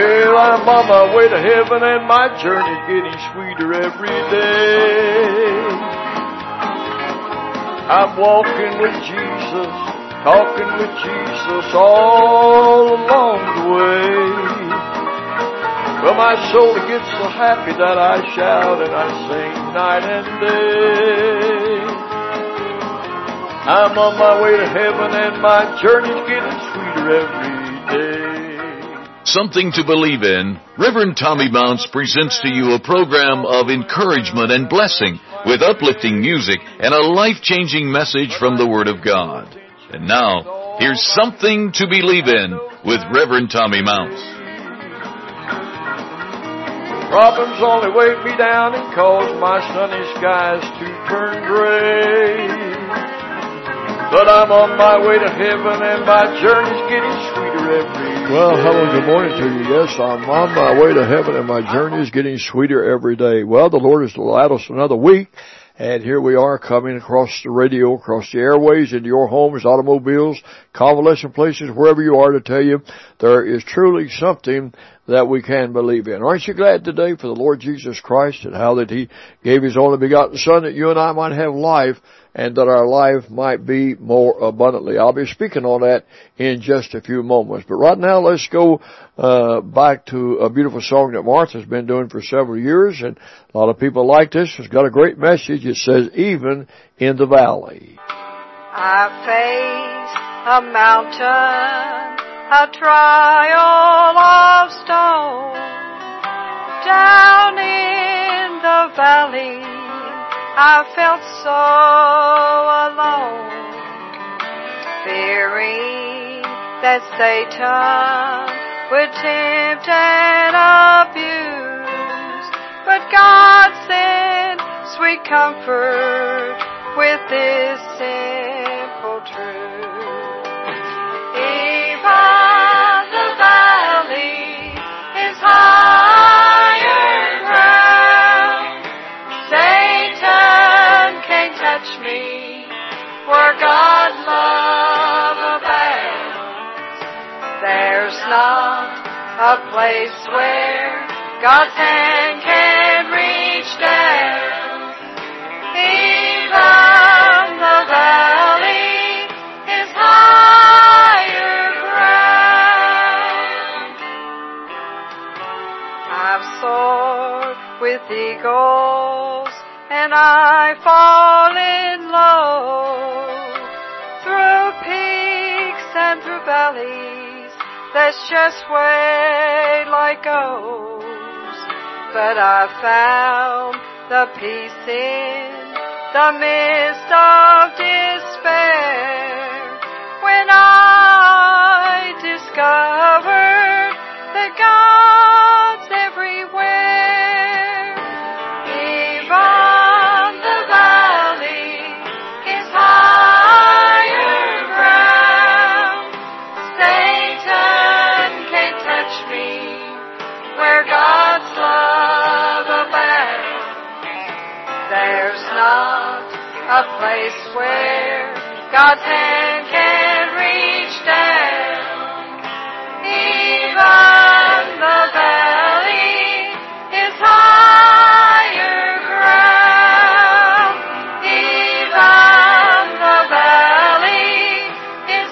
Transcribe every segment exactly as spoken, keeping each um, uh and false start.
Well, I'm on my way to heaven and my journey's getting sweeter every day. I'm walking with Jesus, talking with Jesus all along the way. Well, my soul gets so happy that I shout and I sing night and day. I'm on my way to heaven and my journey's getting sweeter every day. Something to Believe in. Reverend Tommy Mounts presents to you a program of encouragement and blessing with uplifting music and a life-changing message from the Word of God. And now, here's Something to Believe in with Reverend Tommy Mounts. Problems only weigh me down and cause my sunny skies to turn gray. But I'm on my way to heaven and my journey's getting sweeter every day. Well, hello, good morning to you. Yes, I'm on my way to heaven and my journey is getting sweeter every day. Well, the Lord has allowed us another week. And here we are coming across the radio, across the airways, into your homes, automobiles, convalescent places, wherever you are, to tell you there is truly something that we can believe in. Aren't you glad today for the Lord Jesus Christ and how that He gave His only begotten Son that you and I might have life and that our life might be more abundantly. I'll be speaking on that in just a few moments. But right now, let's go uh back to a beautiful song that Martha's been doing for several years, and a lot of people like this. It's got a great message. It says, Even in the Valley. I face a mountain, a trial of stone. Down in the valley, I felt so alone, fearing that Satan would tempt and abuse. But God sent sweet comfort with this simple truth. Even the valley is higher ground. Satan can't touch me where God's love abounds. There's not a place where God's hand can reach down. Even the valley is higher ground. I've soared with eagles and I fallen low through peaks and through valleys. That's just way life goes. But I found the peace in the midst of despair when I discovered that God's everywhere. Even the valley is higher ground. Satan can't touch me where God's love abounds. There's not a place where God's hand can reach down. Even the valley is higher ground. Even the valley is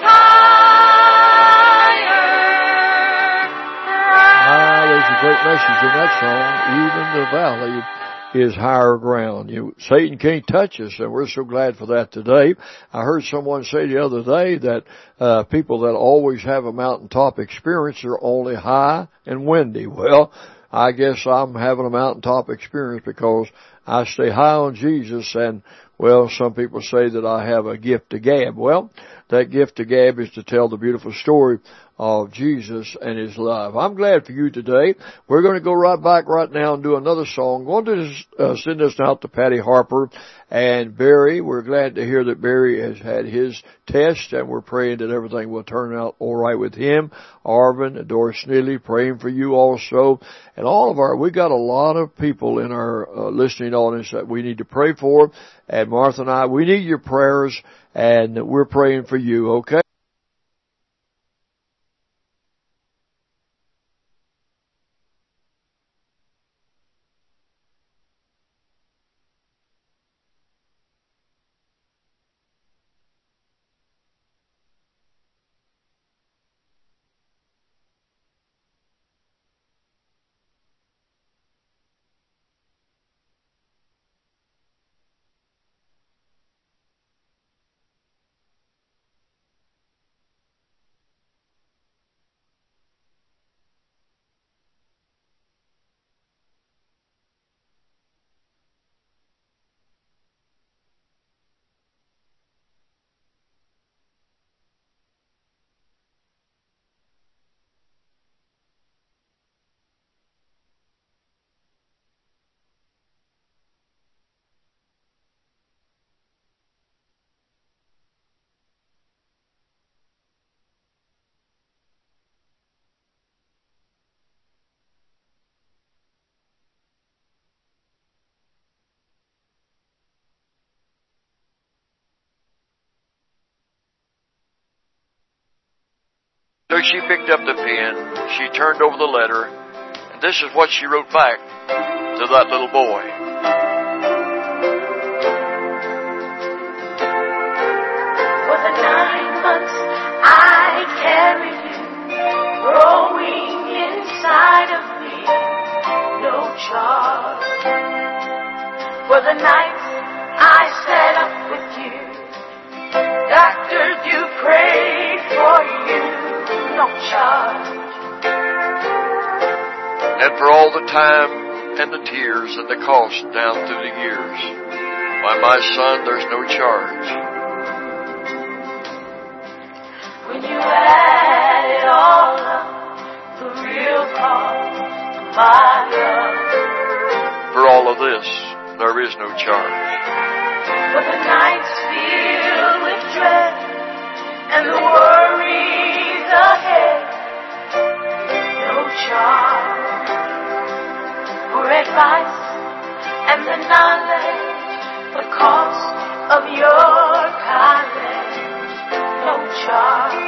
higher ground. Ah, there's a great message in that song. Even the valley is higher ground. You, Satan can't touch us, and we're so glad for that today. I heard someone say the other day that uh people that always have a mountaintop experience are only high and windy. Well, I guess I'm having a mountaintop experience because I stay high on Jesus, and, well, some people say that I have a gift to gab. Well, that gift to gab is to tell the beautiful story of Jesus and His love. I'm glad for you today. We're going to go right back right now and do another song. I'm going to uh, send this out to Patty Harper and Barry. We're glad to hear that Barry has had his test, and we're praying that everything will turn out all right with him. Arvin and Doris Neely, praying for you also. And all of our, we got a lot of people in our uh, listening audience that we need to pray for. And Martha and I, we need your prayers, and we're praying for you, okay? So she picked up the pen, she turned over the letter, and this is what she wrote back to that little boy. For the nine months I carried you, growing inside of me, no charge. For the nights I sat up with you, doctors you prayed for you, no charge. And for all the time and the tears and the cost down through the years, why, my son, there's no charge. When you add it all up, the real cost of my love. For all of this, there is no charge. For the nights filled with dread and the worries ahead, no charge. For advice and the knowledge, the cost of your college, no charge.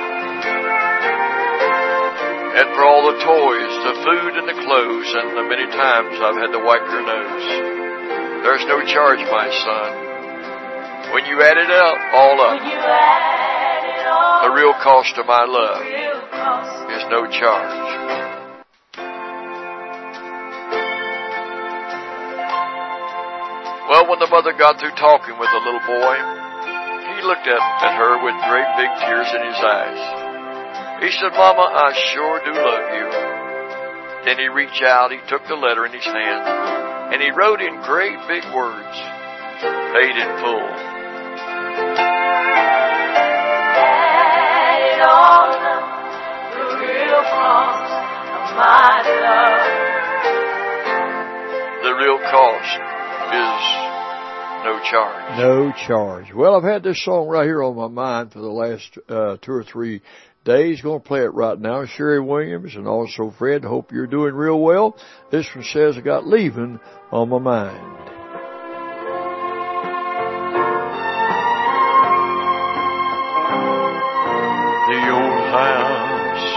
And for all the toys, the food and the clothes, and the many times I've had to wipe your nose, there's no charge, my son. When you add it up, all up, When you add it all, the real cost of my love real cost. is no charge. Well, when the mother got through talking with the little boy, he looked at, at her with great big tears in his eyes. He said, Mama, I sure do love you. Then he reached out, he took the letter in his hand, and he wrote in great big words, paid in full. Add it all up, the real cost of my love. The real cost is no charge. No charge. Well, I've had this song right here on my mind for the last uh, two or three days. Going to play it right now. Sherry Williams and also Fred. Hope you're doing real well. This one says, I got leaving on my mind. The old house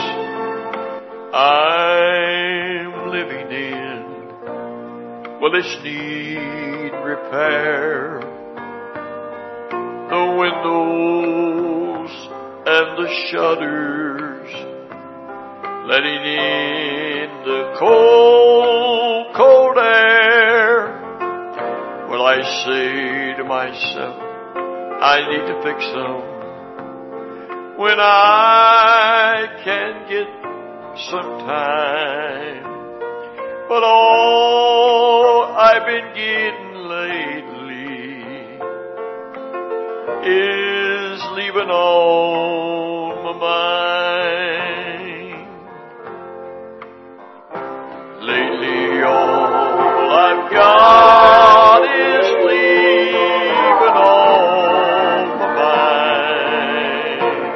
I'm living in, well, it's need repair. The windows and the shutters letting in the cold, cold air. Well, I say to myself, I need to fix them when I can get some time. But all I've been getting lately is leaving on my mind. Lately all I've got is leaving on my mind.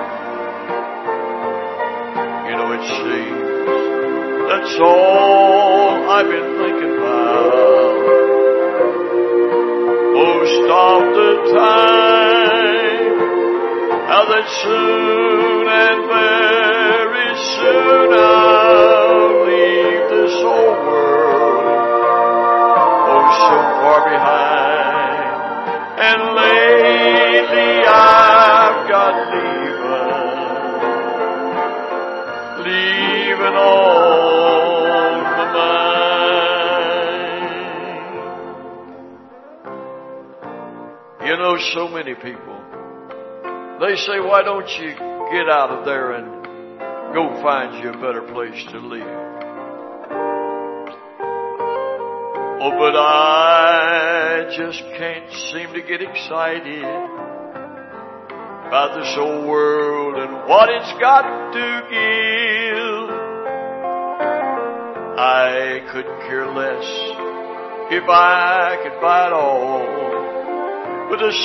You know, it seems that's all I've been thinking about most of the time. How that soon and very soon I'll leave this old world, oh, so far behind. And lately I've got leaving, leaving on my mind. You know, so many people, they say, why don't you get out of there and go find you a better place to live? Oh, but I just can't seem to get excited about this old world and what it's got to give. I couldn't care less if I could buy it all with a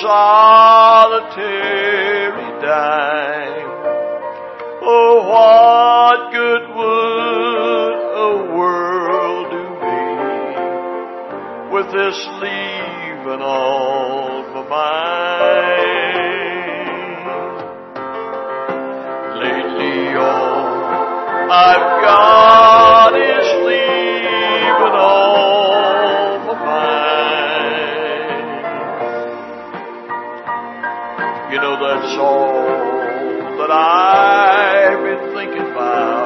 solitary dime. Oh, what good would a world do me with this leaving on my mind? Lately all all that I've been thinking about.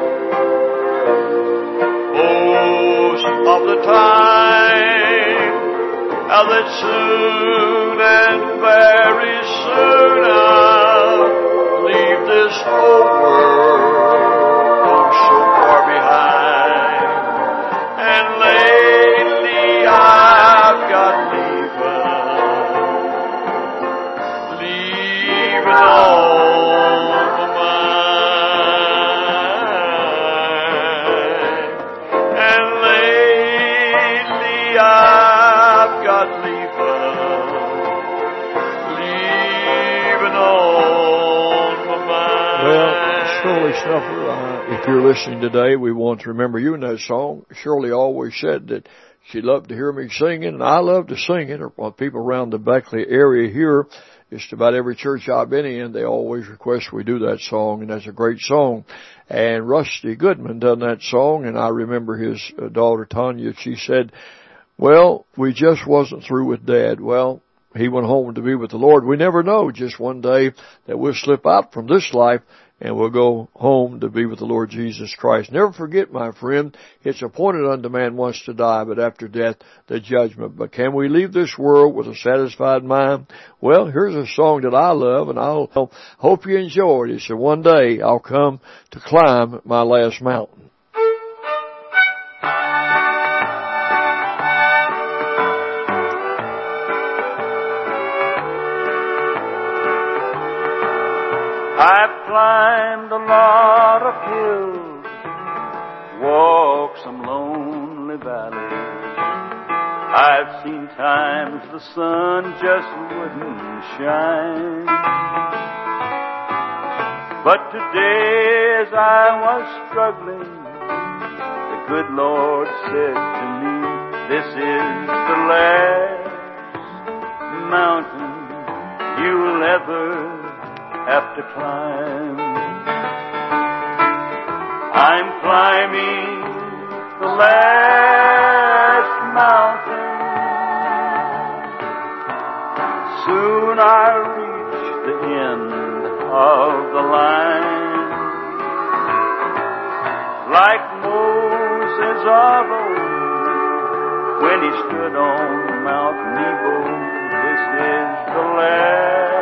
Most of the time, how that soon and very soon I'll leave this old world so far behind. And lately I've got leaving, leaving on my mind. And lately I've got leaving, leaving on my mind. Well, Shirley Snuffer, uh, if you're listening today, we want to remember you in that song. Shirley always said that she loved to hear me singing, and I love to sing it. Or people around the Beckley area here, just about every church I've been in, they always request we do that song, and that's a great song. And Rusty Goodman done that song, and I remember his uh, daughter Tanya, she said, well, we just wasn't through with Dad. Well, he went home to be with the Lord. We never know, just one day that we'll slip out from this life and we'll go home to be with the Lord Jesus Christ. Never forget, my friend, it's appointed unto man once to die, but after death, the judgment. But can we leave this world with a satisfied mind? Well, here's a song that I love, and I hope you enjoy it. It's a one day I'll come to climb my last mountain. I've climbed a lot of hills, walked some lonely valleys. I've seen times the sun just wouldn't shine. But today as I was struggling, the good Lord said to me, this is the last mountain you'll ever have to climb. I'm climbing the last mountain. Soon I'll reach the end of the line. Like Moses of old, when he stood on Mount Nebo, this is the last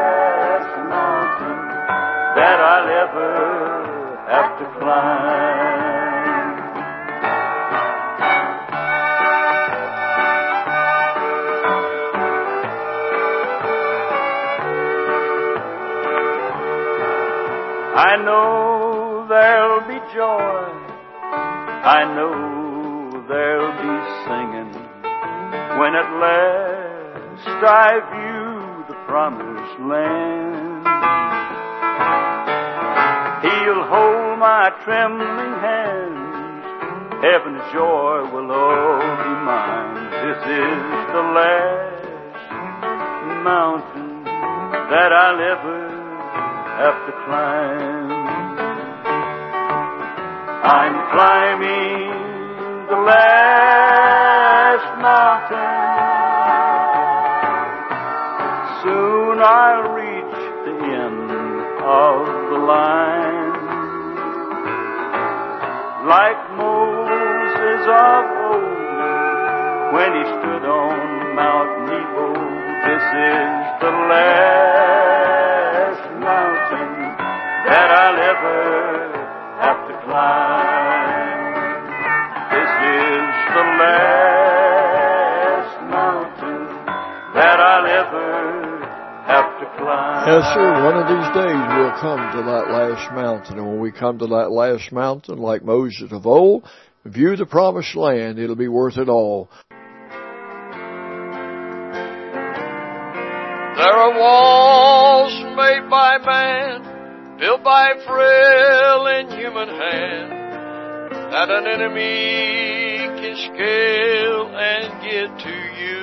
that I'll ever have to climb. I know there'll be joy, I know there'll be singing, when at last I view the promised land. He'll hold my trembling hands, heaven's joy will all be mine. This is the last mountain that I'll ever have to climb. I'm climbing the last mountain. Soon I'll reach the end of the line. Like Moses of old, when he stood on Mount Nebo, this is the last mountain that I'll ever have to climb. This is the last mountain that I'll ever have to climb. Yes, sir. One of these days we'll come to that last mountain. And when we come to that last mountain, like Moses of old, view the promised land, it'll be worth it all. There are walls made by man, built by frail and human hand, that an enemy can scale and get to you.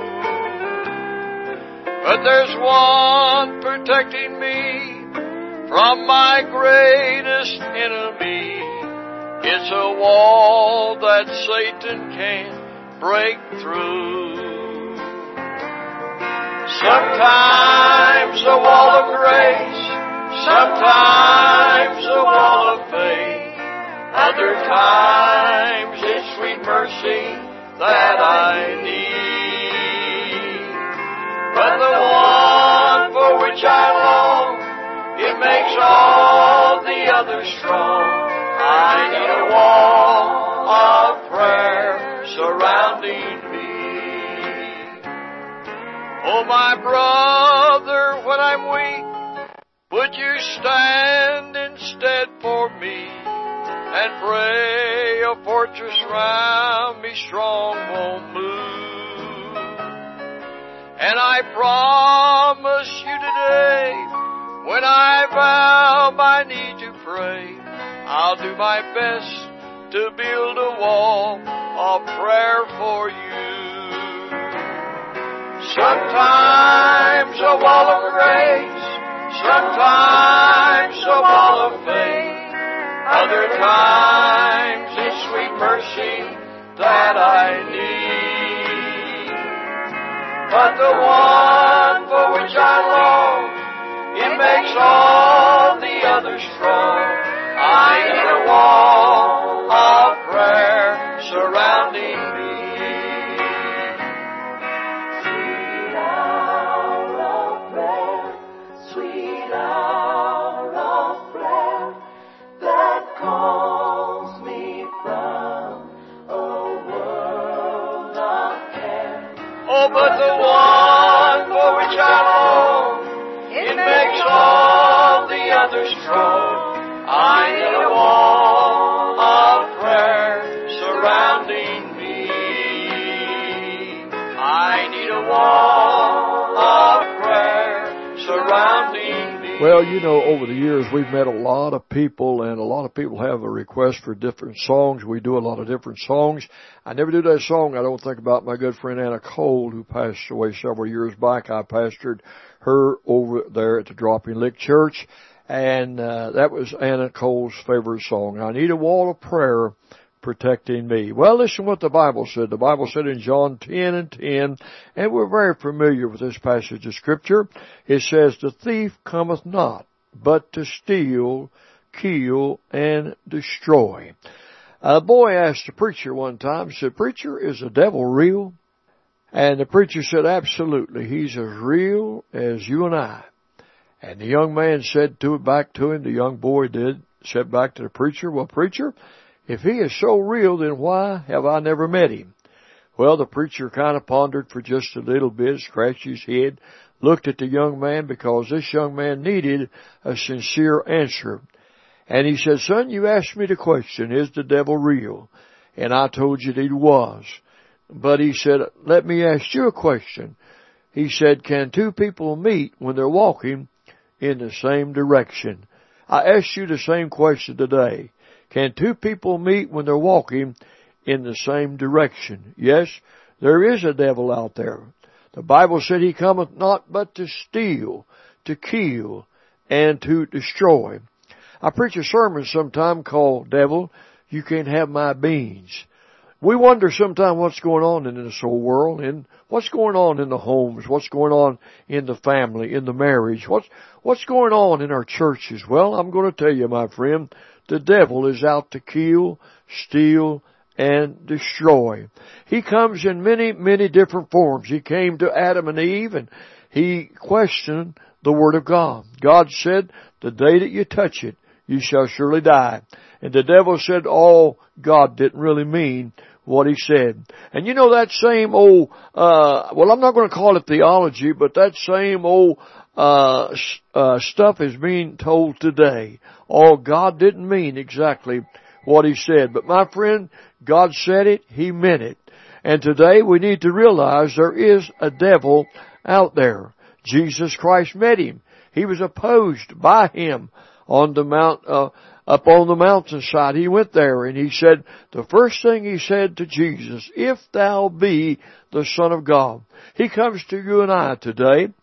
But there's one protecting me from my greatest enemy. It's a wall that Satan can't break through. Sometimes a wall of grace, sometimes a wall of faith, other times it's sweet mercy that I need. But the one for which I long, it makes all the others strong. I need a wall of prayer surrounding me. Oh, my brother, when I'm weak, would you stand instead for me and pray a fortress round me strong won't move? And I promise you today, when I bow my knee to pray, I'll do my best to build a wall of prayer for you. Sometimes a wall of grace, sometimes a wall of faith, other times it's sweet mercy that I need. But the one for which I long, it makes all the others strong. I need a wall of prayer surrounding me. Sweet hour of prayer, sweet hour of prayer, that calls me from a world of care. Oh, but the one for which I long, it makes all the others strong. I need a wall of prayer surrounding me. I need a wall of prayer surrounding me. Well, you know, over the years we've met a lot of people, and a lot of people have a request for different songs. We do a lot of different songs. I never do that song I don't think about my good friend Anna Cole, who passed away several years back. I pastored her over there at the Dropping Lick Church, and uh, that was Anna Cole's favorite song. I need a wall of prayer protecting me. Well, listen what the Bible said. The Bible said in John ten and ten, and we're very familiar with this passage of Scripture. It says, the thief cometh not, but to steal, kill, and destroy. A boy asked the preacher one time, said, preacher, is the devil real? And the preacher said, absolutely. He's as real as you and I. And the young man said to it back to him, the young boy did, said back to the preacher, well, preacher, if he is so real, then why have I never met him? Well, the preacher kind of pondered for just a little bit, scratched his head, looked at the young man, because this young man needed a sincere answer. And he said, son, you asked me the question, is the devil real? And I told you that he was. But he said, let me ask you a question. He said, can two people meet when they're walking in the same direction? I asked you the same question today. Can two people meet when they're walking in the same direction? Yes, there is a devil out there. The Bible said he cometh not but to steal, to kill, and to destroy. I preach a sermon sometime called, Devil, You Can't Have My Beans. We wonder sometimes what's going on in this whole world, and what's going on in the homes, what's going on in the family, in the marriage, what's, what's going on in our churches. Well, I'm going to tell you, my friend, the devil is out to kill, steal, and destroy. He comes in many, many different forms. He came to Adam and Eve, and he questioned the Word of God. God said, the day that you touch it, you shall surely die. And the devil said, oh, God didn't really mean what he said. And you know that same old, uh, well, I'm not going to call it theology, but that same old uh, uh stuff is being told today. Oh, God didn't mean exactly what he said. But my friend, God said it, he meant it. And today we need to realize there is a devil out there. Jesus Christ met him. He was opposed by him on the mount, uh, up on the mountainside. He went there and he said, the first thing he said to Jesus, if thou be the Son of God. He comes to you and I today.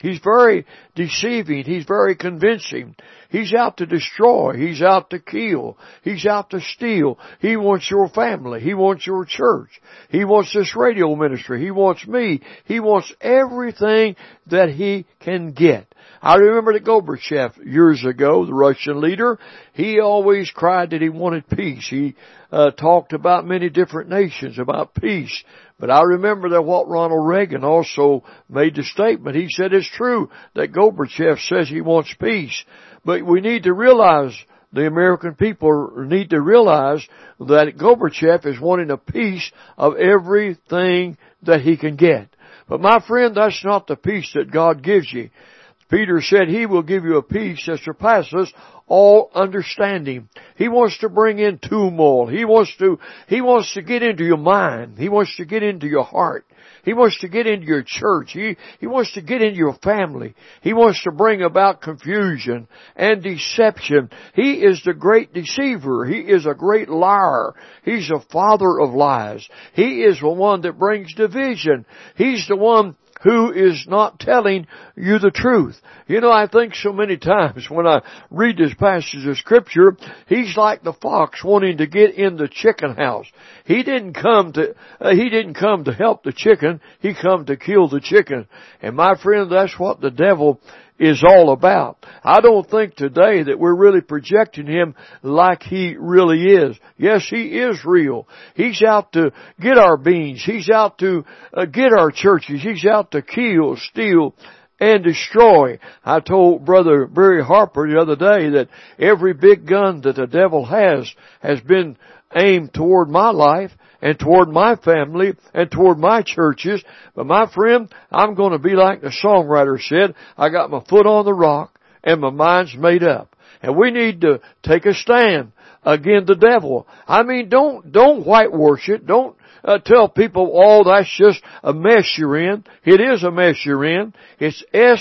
He's very deceiving. He's very convincing. He's out to destroy. He's out to kill. He's out to steal. He wants your family. He wants your church. He wants this radio ministry. He wants me. He wants everything that he can get. I remember that Gorbachev years ago, the Russian leader, he always cried that he wanted peace. He uh, talked about many different nations, about peace. But I remember that what Ronald Reagan also made the statement. He said it's true that Gorbachev says he wants peace. But we need to realize, the American people need to realize that Gorbachev is wanting a piece of everything that he can get. But my friend, that's not the peace that God gives you. Peter said he will give you a peace that surpasses all understanding. He wants to bring in turmoil. He wants to, he wants to get into your mind. He wants to get into your heart. He wants to get into your church. He, he wants to get into your family. He wants to bring about confusion and deception. He is the great deceiver. He is a great liar. He's a father of lies. He is the one that brings division. He's the one who is not telling you the truth. You know, I think so many times when I read this passage of Scripture, he's like the fox wanting to get in the chicken house. He didn't come to, uh, he didn't come to help the chicken. He come to kill the chicken. And my friend, that's what the devil is all about. I don't think today that we're really projecting him like he really is. Yes, he is real. He's out to get our beings. He's out to uh, get our churches. He's out to kill, steal, and destroy. I told Brother Barry Harper the other day that every big gun that the devil has has been aimed toward my life and toward my family and toward my churches. But my friend, I'm going to be like the songwriter said, I got my foot on the rock and my mind's made up. And we need to take a stand against the devil. I mean, don't, don't whitewash it. Don't uh, tell people, oh, that's just a mess you're in. It is a mess you're in. It's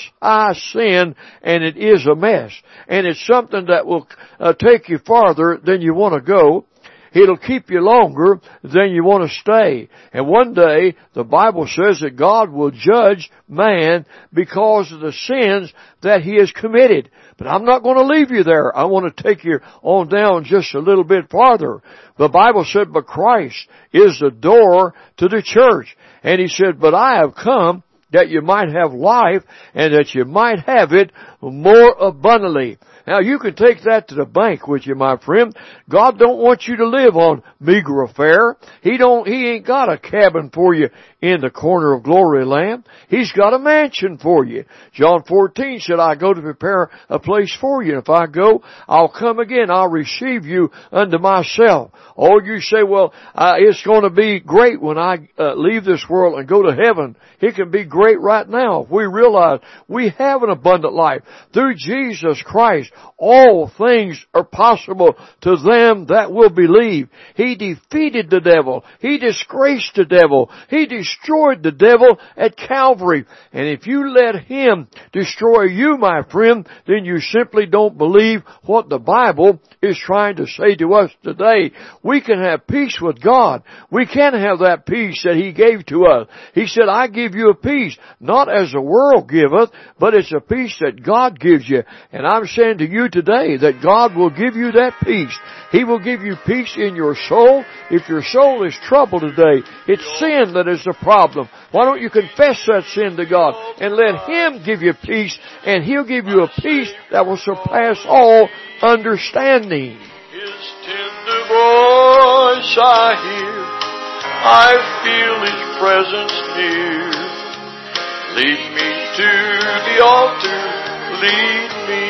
S-I-sin, and it is a mess. And it's something that will uh, take you farther than you want to go. It'll keep you longer than you want to stay. And one day, the Bible says that God will judge man because of the sins that he has committed. But I'm not going to leave you there. I want to take you on down just a little bit farther. The Bible said, but Christ is the door to the church. And he said, but I have come that you might have life and that you might have it more abundantly. Now you can take that to the bank with you, my friend. God don't want you to live on meager fare. He don't, He ain't got a cabin for you in the corner of glory land. He's got a mansion for you. John fourteen said, I go to prepare a place for you. And if I go, I'll come again. I'll receive you unto myself. Oh, you say, well, uh, it's going to be great when I uh, leave this world and go to heaven. It can be great right now if we realize we have an abundant life. Through Jesus Christ, all things are possible to them that will believe. He defeated the devil. He disgraced the devil. He destroyed the devil at Calvary. And if you let him destroy you, my friend, then you simply don't believe what the Bible is trying to say to us today. We can have peace with God. We can have that peace that He gave to us. He said, I give you a peace, not as the world giveth, but it's a peace that God gives you. And I'm saying to you today that God will give you that peace. He will give you peace in your soul. If your soul is troubled today, it's sin that is the problem. Why don't you confess that sin to God and let Him give you peace, and He'll give you a peace that will surpass all understanding. His tender voice I hear, I feel His presence near. Lead me to the altar, lead me.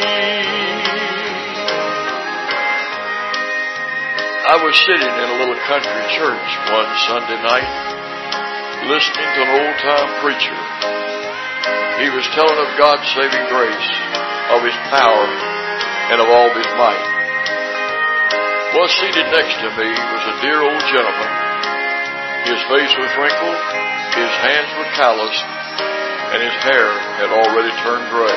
I was sitting in a little country church one Sunday night, listening to an old-time preacher. He was telling of God's saving grace, of His power, and of all His might. Well, seated next to me was a dear old gentleman. His face was wrinkled, his hands were calloused, and his hair had already turned gray.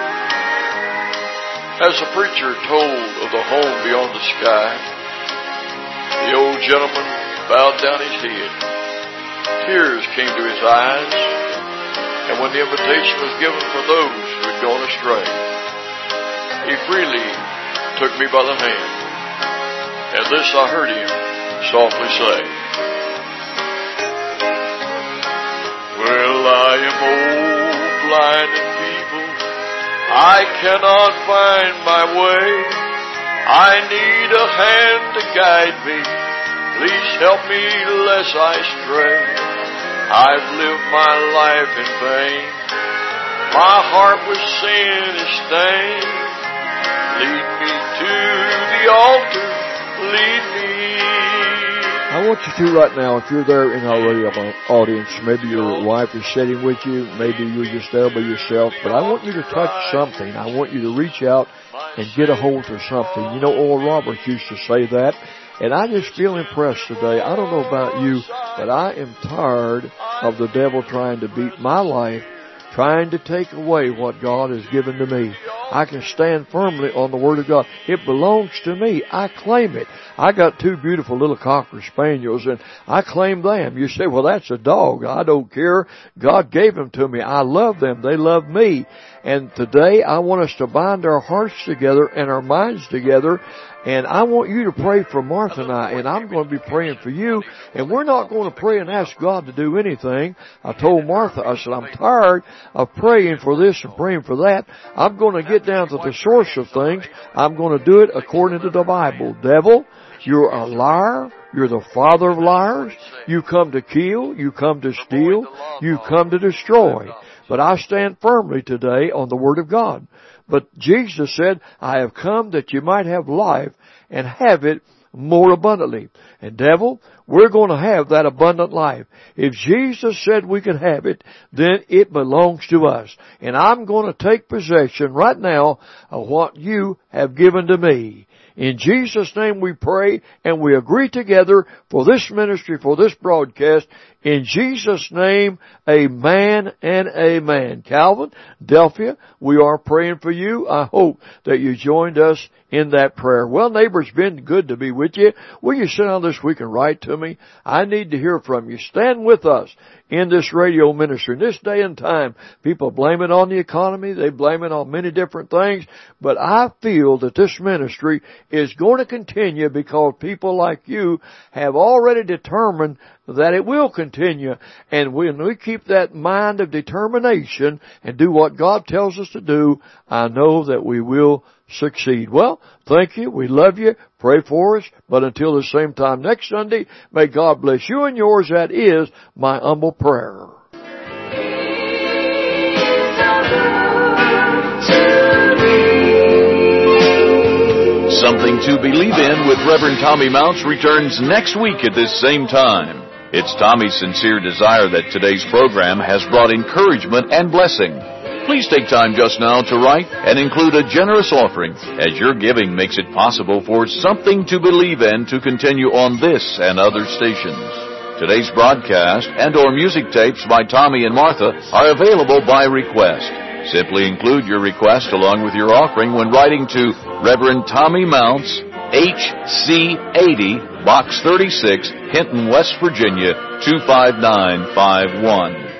As the preacher told of the home beyond the sky, the old gentleman bowed down his head. Tears came to his eyes, And when the invitation was given for those who had gone astray, He freely took me by the hand. And this I heard Him softly say, well, I am old, blind, and feeble. I cannot find my way. I need a hand to guide me. Please help me lest I stray. I've lived my life in vain. My heart with sin is stained. Lead me to the altar. Lead me. I want you to right now, if you're there in our radio audience, maybe your wife is sitting with you, maybe you're just there by yourself, but I want you to touch something. I want you to reach out and get a hold of something. You know, Oral Roberts used to say that, and I just feel impressed today. I don't know about you, but I am tired of the devil trying to beat my life, trying to take away what God has given to me. I can stand firmly on the Word of God. It belongs to me. I claim it. I got two beautiful little Cocker Spaniels, and I claim them. You say, well, that's a dog. I don't care. God gave them to me. I love them. They love me. And today I want us to bind our hearts together and our minds together. And I want you to pray for Martha and I, and I'm going to be praying for you. And we're not going to pray and ask God to do anything. I told Martha, I said, I'm tired of praying for this and praying for that. I'm going to get down to the source of things. I'm going to do it according to the Bible. Devil, you're a liar. You're the father of liars. You come to kill. You come to steal. You come to destroy. But I stand firmly today on the Word of God. But Jesus said, I have come that you might have life and have it more abundantly. And devil, we're going to have that abundant life. If Jesus said we could have it, then it belongs to us. And I'm going to take possession right now of what you have given to me. In Jesus' name we pray and we agree together for this ministry, for this broadcast. In Jesus' name, amen and amen. Calvin, Delphia, we are praying for you. I hope that you joined us in that prayer. Well, neighbor, it's been good to be with you. Will you sit down this week and write to me? I need to hear from you. Stand with us in this radio ministry. In this day and time, people blame it on the economy. They blame it on many different things. But I feel that this ministry is going to continue because people like you have already determined that it will continue. And when we keep that mind of determination and do what God tells us to do, I know that we will succeed. Well, thank you. We love you. Pray for us. But until the same time next Sunday, may God bless you and yours. That is my humble prayer. Something to Believe In with Reverend Tommy Mounts returns next week at this same time. It's Tommy's sincere desire that today's program has brought encouragement and blessing. Please take time just now to write and include a generous offering, as your giving makes it possible for Something to Believe In to continue on this and other stations. Today's broadcast and or music tapes by Tommy and Martha are available by request. Simply include your request along with your offering when writing to Reverend Tommy Mounts, H C eighty, Box thirty-six, Hinton, West Virginia, two five nine five one.